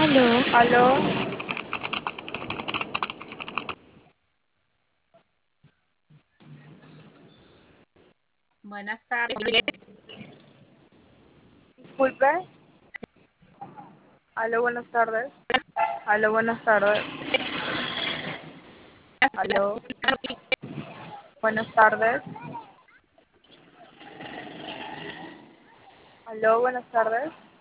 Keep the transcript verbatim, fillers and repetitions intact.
Aló, Aló, buenas tardes. disculpe. Aló, buenas tardes. Aló, buenas tardes. Aló, buenas tardes. Aló, buenas tardes.